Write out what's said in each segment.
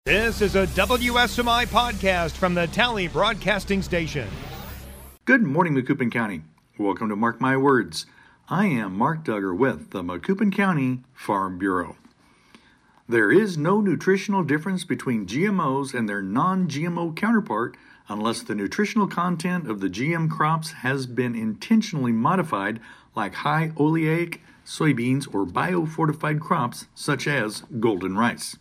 This is a WSMI podcast from the Tally Broadcasting Station. Good morning, Macoupin County. Welcome to Mark My Words. I am Mark Duggar with the Macoupin County Farm Bureau. There is no nutritional difference between GMOs and their non-GMO counterpart unless the nutritional content of the GM crops has been intentionally modified, like high oleic soybeans or biofortified crops such as golden rice.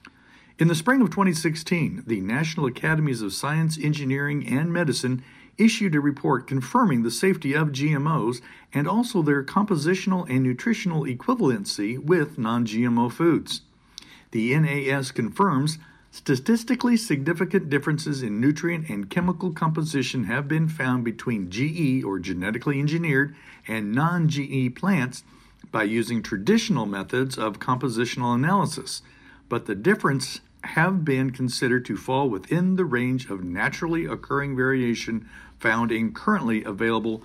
In the spring of 2016, the National Academies of Science, Engineering, and Medicine issued a report confirming the safety of GMOs and also their compositional and nutritional equivalency with non-GMO foods. The NAS confirms statistically significant differences in nutrient and chemical composition have been found between GE or genetically engineered and non-GE plants by using traditional methods of compositional analysis, but the difference have been considered to fall within the range of naturally occurring variation found in currently available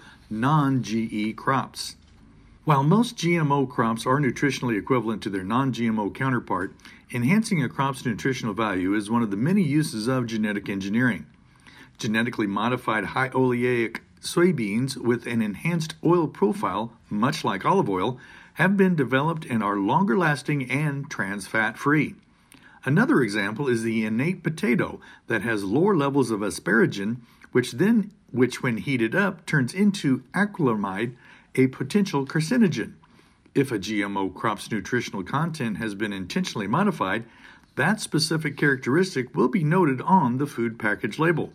non-GE crops. While most GMO crops are nutritionally equivalent to their non-GMO counterpart, enhancing a crop's nutritional value is one of the many uses of genetic engineering. Genetically modified high oleic soybeans with an enhanced oil profile, much like olive oil, have been developed and are longer lasting and trans fat free. Another example is the innate potato that has lower levels of asparagine, which when heated up turns into acrylamide, a potential carcinogen. If a GMO crop's nutritional content has been intentionally modified, that specific characteristic will be noted on the food package label.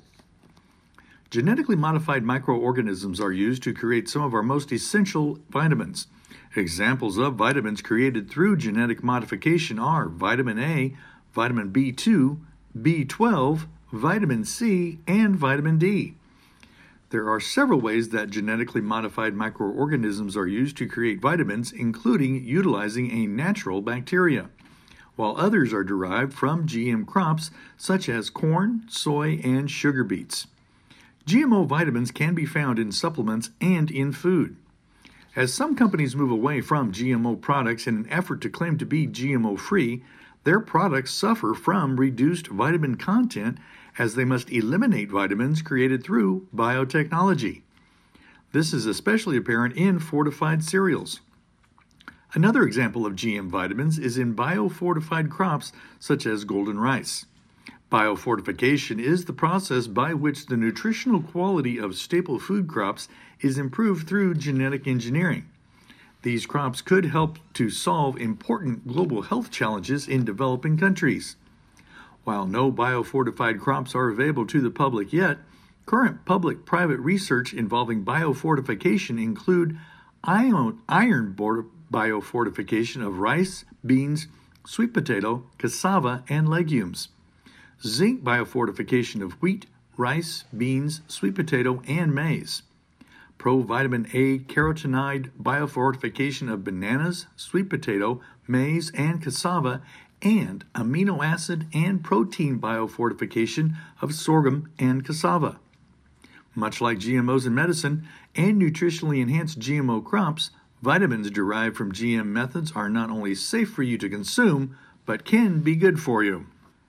Genetically modified microorganisms are used to create some of our most essential vitamins. Examples of vitamins created through genetic modification are vitamin A, vitamin B2, B12, vitamin C, and vitamin D. There are several ways that genetically modified microorganisms are used to create vitamins, including utilizing a natural bacteria, while others are derived from GM crops such as corn, soy, and sugar beets. GMO vitamins can be found in supplements and in food. As some companies move away from GMO products in an effort to claim to be GMO-free, their products suffer from reduced vitamin content as they must eliminate vitamins created through biotechnology. This is especially apparent in fortified cereals. Another example of GM vitamins is in biofortified crops such as golden rice. Biofortification is the process by which the nutritional quality of staple food crops is improved through genetic engineering. These crops could help to solve important global health challenges in developing countries. While no biofortified crops are available to the public yet, current public-private research involving biofortification include iron biofortification of rice, beans, sweet potato, cassava, and legumes, zinc biofortification of wheat, rice, beans, sweet potato, and maize, provitamin A carotenoid biofortification of bananas, sweet potato, maize, and cassava, and amino acid and protein biofortification of sorghum and cassava. Much like GMOs in medicine and nutritionally enhanced GMO crops, vitamins derived from GM methods are not only safe for you to consume, but can be good for you.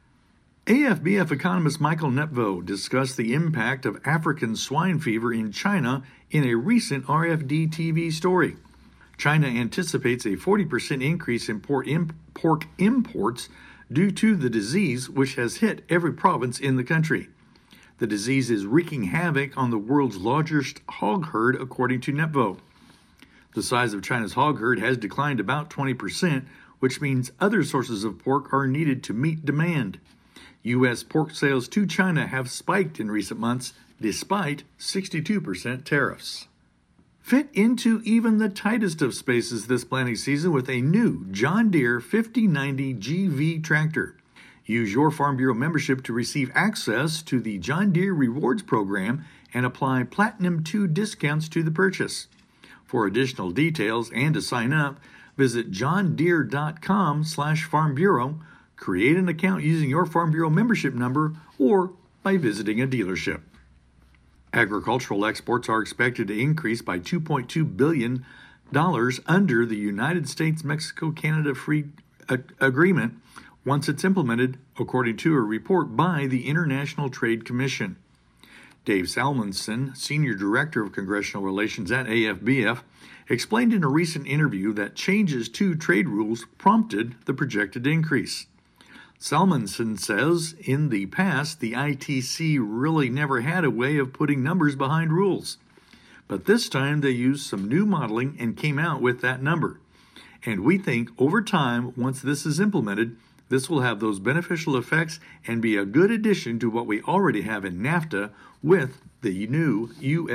AFBF economist Michael Nepveux discussed the impact of African swine fever in China in a recent RFD TV story. China anticipates a 40% increase in pork imports due to the disease, which has hit every province in the country. The disease is wreaking havoc on the world's largest hog herd, according to Nepveux. The size of China's hog herd has declined about 20%, which means other sources of pork are needed to meet demand. U.S. pork sales to China have spiked in recent months despite 62% tariffs. Fit into even the tightest of spaces this planting season with a new John Deere 5090 GV tractor. Use your Farm Bureau membership to receive access to the John Deere Rewards program and apply Platinum 2 discounts to the purchase. For additional details and to sign up, visit johndeere.com/Farm Bureau. Create an account using your Farm Bureau membership number or by visiting a dealership. Agricultural exports are expected to increase by $2.2 billion under the United States-Mexico-Canada Free Agreement, once it's implemented, according to a report by the International Trade Commission. Dave Salmonson, Senior Director of Congressional Relations at AFBF, explained in a recent interview that changes to trade rules prompted the projected increase. Salmonson says in the past, the ITC really never had a way of putting numbers behind rules. But this time they used some new modeling and came out with that number. And we think over time, once this is implemented, this will have those beneficial effects and be a good addition to what we already have in NAFTA with the new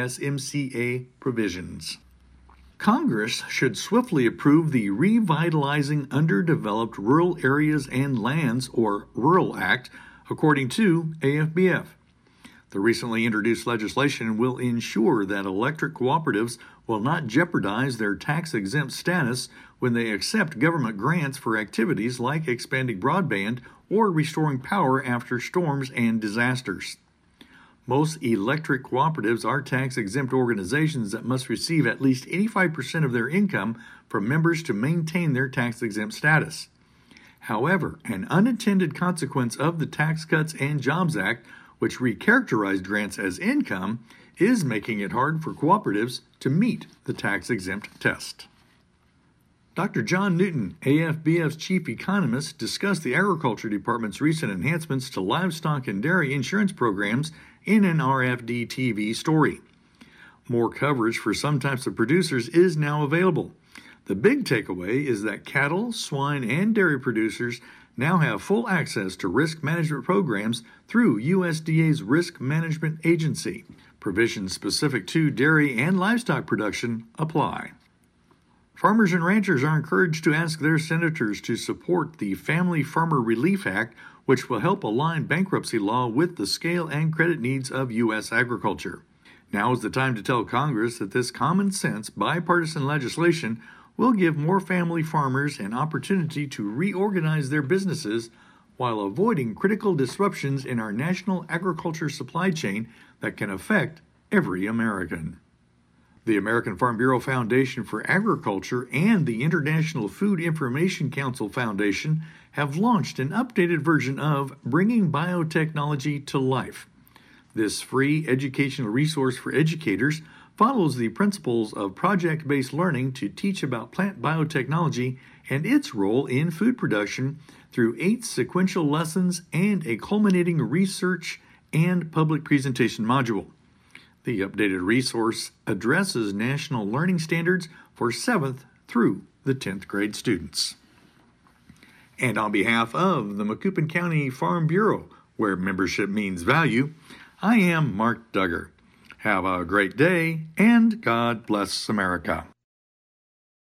USMCA provisions. Congress should swiftly approve the Revitalizing Underdeveloped Rural Areas and Lands, or RURAL Act, according to AFBF. The recently introduced legislation will ensure that electric cooperatives will not jeopardize their tax-exempt status when they accept government grants for activities like expanding broadband or restoring power after storms and disasters. Most electric cooperatives are tax-exempt organizations that must receive at least 85% of their income from members to maintain their tax-exempt status. However, an unintended consequence of the Tax Cuts and Jobs Act, which recharacterized grants as income, is making it hard for cooperatives to meet the tax-exempt test. Dr. John Newton, AFBF's chief economist, discussed the Agriculture Department's recent enhancements to livestock and dairy insurance programs in an RFD TV story. More coverage for some types of producers is now available. The big takeaway is that cattle, swine, and dairy producers now have full access to risk management programs through USDA's Risk Management Agency. Provisions specific to dairy and livestock production apply. Farmers and ranchers are encouraged to ask their senators to support the Family Farmer Relief Act, which will help align bankruptcy law with the scale and credit needs of U.S. agriculture. Now is the time to tell Congress that this common sense bipartisan legislation will give more family farmers an opportunity to reorganize their businesses while avoiding critical disruptions in our national agriculture supply chain that can affect every American. The American Farm Bureau Foundation for Agriculture and the International Food Information Council Foundation have launched an updated version of Bringing Biotechnology to Life. This free educational resource for educators follows the principles of project-based learning to teach about plant biotechnology and its role in food production through 8 sequential lessons and a culminating research and public presentation module. The updated resource addresses national learning standards for 7th through the 10th grade students. And on behalf of the Macoupin County Farm Bureau, where membership means value, I am Mark Duggar. Have a great day, and God bless America.